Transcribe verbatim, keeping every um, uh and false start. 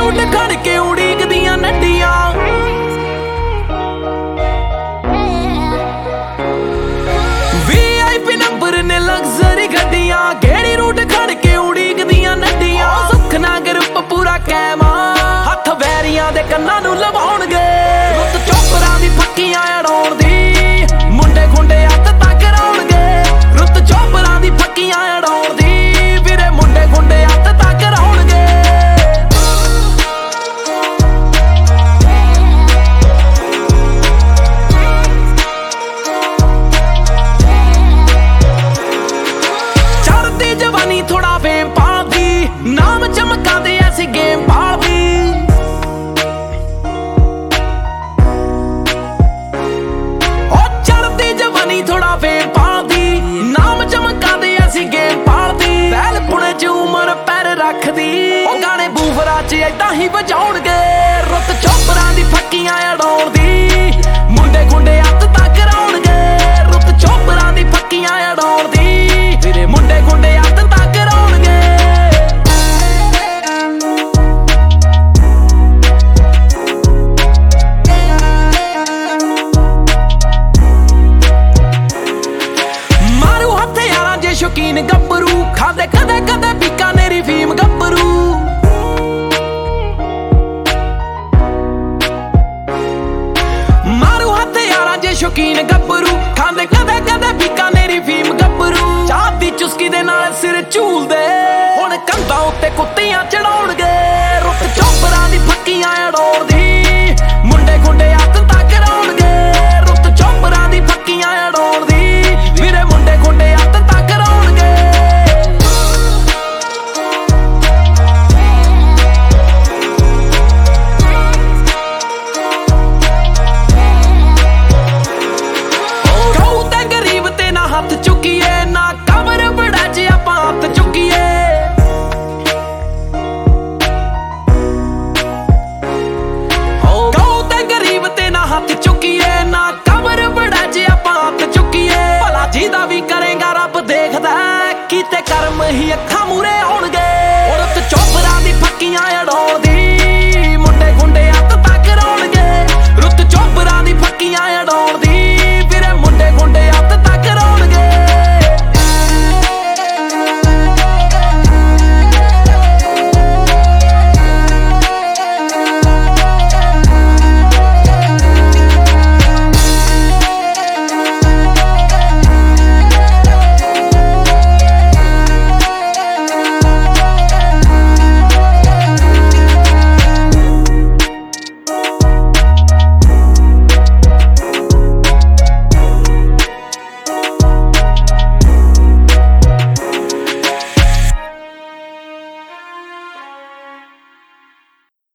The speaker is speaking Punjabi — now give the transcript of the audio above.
ਰੂਟ ਖੜ ਕੇ ਉਡੀਕਦੀਆਂ ਨੱਡੀਆਂ ਵੀ ਆਈ ਪੀ ਨੰਬਰ ਨੇ ਲਗਜ਼ਰੀ ਗੱਡੀਆਂ ਗੇੜੀ ਰੂਟ ਖੜ ਕੇ ਉਡੀਕਦੀਆਂ ਨੱਡੀਆਂ ਸੁੱਖ ਨਾ ਗਰੁੱਪ ਪੂਰਾ ਕੈਮਾ ਹੱਥ ਵੈਰੀਆਂ ਦੇ ਕੰਨਾਂ ਨੂੰ ਲਵਾਉਣਗੇ ਰੁੱਤ ਚੋਪਰਾਂ ਦੀ ਫੱਕੀਆਂ ਅੜਾਉਣ ਦੀ ਮੁੰਡੇ ਖੁੰਡੇ ਹੱਥ ਤੱਕ ਕਰਾਉਣਗੇ ਰੁੱਤ ਚੋਪਰਾਂ ਦੀ ਫੱਕੀਆਂ ਅੜਾਉਣ ਦੀ ਵੀਰੇ ਮੁੰਡੇ ਖੁੰਡੇ ਹੱਥ ਤੱਕ ਕਰਾਉਣਗੇ ਚੜ੍ਹਦੀ ਜਵਾਨੀ ਥੋੜਾ ਫੇਮ ਪਾਲਦੀ ਨਾਮ ਚਮਕਾਉਂਦੇ ਐਸੀ ਗੇਮ ਪਾਲਦੀ ਥੋੜਾ ਫੇਮ ਪਾਲਦੀ ਨਾਮ ਚਮਕਾਉਂਦੇ ਐਸੀ ਗੇਮ ਪਾਲਦੀ ਪਹਿਲ ਪੁਣੇ ਚ ਉਮਰ ਪੈਰ ਰੱਖਦੀ ਉਹ ਗਾਣੇ ਬੂਫਰਾਂ ਚ ਏਦਾਂ ਹੀ ਵਜਾਉਣਗੇ ਰੁੱਤ ਚੋਪਰਾਂ ਦੀ ਫੱਕੀਆਂ ਅੜਾਉਣ ਦੀ ਮੁੰਡੇ ਖੁੰਡੇ ਹੱਥ ਤੱਕ ਕਰਾਉਣਗੇ ਰੁੱਤ ਚੋਪਰਾਂ ਦੀ ਫੱਕੀਆਂ ਅੜਾਉਣ ਦੀ ਵੀਰੇ ਮੁੰਡੇ ਖੁੰਡੇ ਹੱਥ ਤੱਕ ਕਰਾਉਣਗੇ ਸ਼ੌਕੀਨ ਗੱਭਰੂ ਖਾਂਦੇ ਕਦੇ ਕਦੇ ਬੀਕਾਨੇਰੀ ਫੀਮ ਗੱਭਰੂ ਮਾਰੂ ਹੱਥ ਯਾਰਾਂ ਜੇ ਸ਼ੌਕੀਨ ਗੱਭਰੂ ਖਾਂਦੇ ਕਦੇ ਕਦੇ ਬੀਕਾਨੇਰੀ ਫੀਮ ਗੱਭਰੂ ਚਾਹ ਦੀ ਚੁਸਕੀ ਦੇ ਨਾਲ ਸਿਰ ਝੂਲਦੇ ਹੁਣ ਕੰਧਾਂ ਉੱਤੇ ਕੁੱਤੀਆਂ ਚੜਾਉਣਗੇ ਰੁੱਤ ਚੋਪਰਾਂ ਦੀ ਫੱਕੀਆਂ ਅੜਾਉਣ ਦੀ ਮੁੰਡੇ ਖੁੰਡੇ ਹੱਥ ਤੱਕ ਕਰਾਉਣਗੇ ਰੁੱਤ ਚੋਪਰਾਂ ਦੀ ਫੱਕੀਆਂ ਅੜਾਉਣ ਦੀ ਵੀਰੇ ਮੁੰਡੇ ਖੁੰਡੇ ਹੱਥ ਹੱਥ ਚੁੱਕੀਏ ਨਾ ਕਮਰ ਬੜਾ ਜੇ ਆਪਾਂ ਹੱਥ ਚੁੱਕੀਏ ਹੋ ਕਹੋ ਤੇ ਗਰੀਬ ਤੇ ਨਾ ਹੱਥ ਚੁੱਕੀਏ ਨਾ ਕਮਰ ਬੜਾ ਜੇ ਆਪਾਂ ਹੱਥ ਚੁੱਕੀਏ ਭਲਾ ਜਿਹਦਾ ਵੀ ਕਰੇਗਾ ਰੱਬ ਦੇਖਦਾ ਕੀਤੇ ਕਰਮ ਹੀ ਅੱਖਾਂ ਮੂਰੇ ਆਉਣਗੇ